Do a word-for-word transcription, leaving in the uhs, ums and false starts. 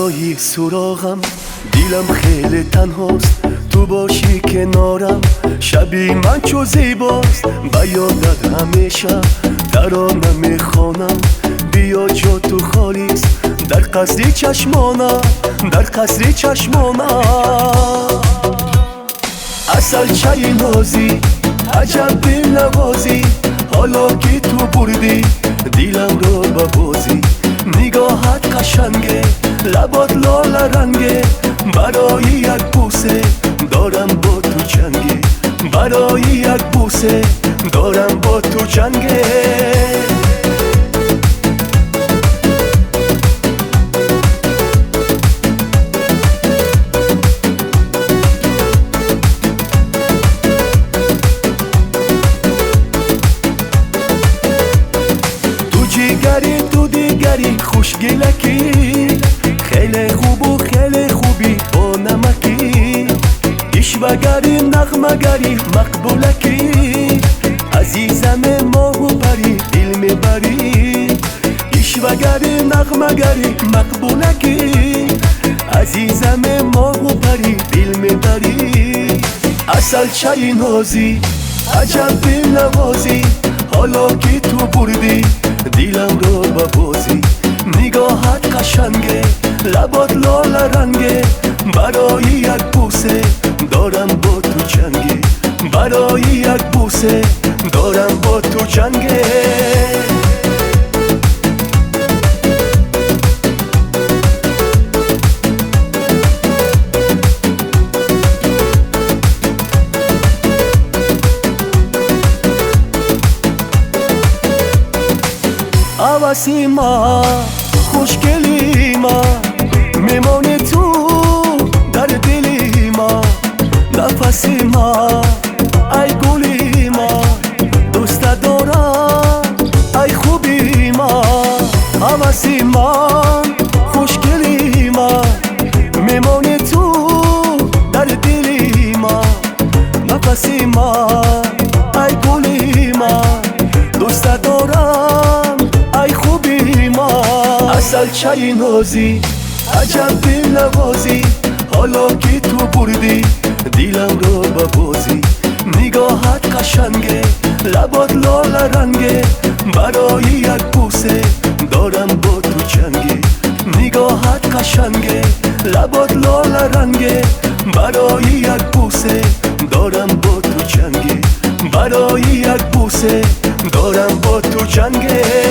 ندایی سراغم، دیلم خیلی تنهاست، تو باشی کنارم. شبی من چو زیباست، به یادت همیشه ترانه میخوانم. بیا جا تو خالیست در قصری چشمانم، در قصری چشمانم. اصل چای نازی عجب دل نوازی، حالا که تو بردی دیلم رو به بازی. نگاهت قشنگه، لبات لاله رنگه، برای یک بوسه دارم با تو جنگه، برای یک بوسه دارم با تو جنگه. دیگری تو دیگری خوشگلکی، خیلی خوب و خیلی خوبی با نمکی. اشوگری نغمگری مقبولکی، عزیزم ماهو پری دل میبری. اشوگری نغمگری مقبولکی، عزیزم ماهو پری دل میبری. اصل چای نازی عجب دل نوازی، حالا که تو بردی دیلم رو به بازی. نگاهت قشنگه، لبات لاله رنگه، برای یک بوسه دارم با تو جنگه، برای یک بوسه دارم با تو جنگه. عوضی ما خوشگلی ما، میمانی تو در دلی ما. نفسی ما ای گلی ما، دوست دارم ای خوبی ما. عوضی ما خوشگلی ما، میمانی تو در دلی ما. نفسی ما ای گلی ما، دوست دارم ای خوبی ما. اصل چای نازی عجب دل نوازی، حالا که تو بردی دیلم رو به بازی. نگاهت قشنگه، لبات لاله رنگه، برای یک بوسه دارم با تو جنگه. نگاهت قشنگه، لبات لاله رنگه، برای یک بوسه دارم با تو جنگه، برای یک بوسه دارم با تو جنگه.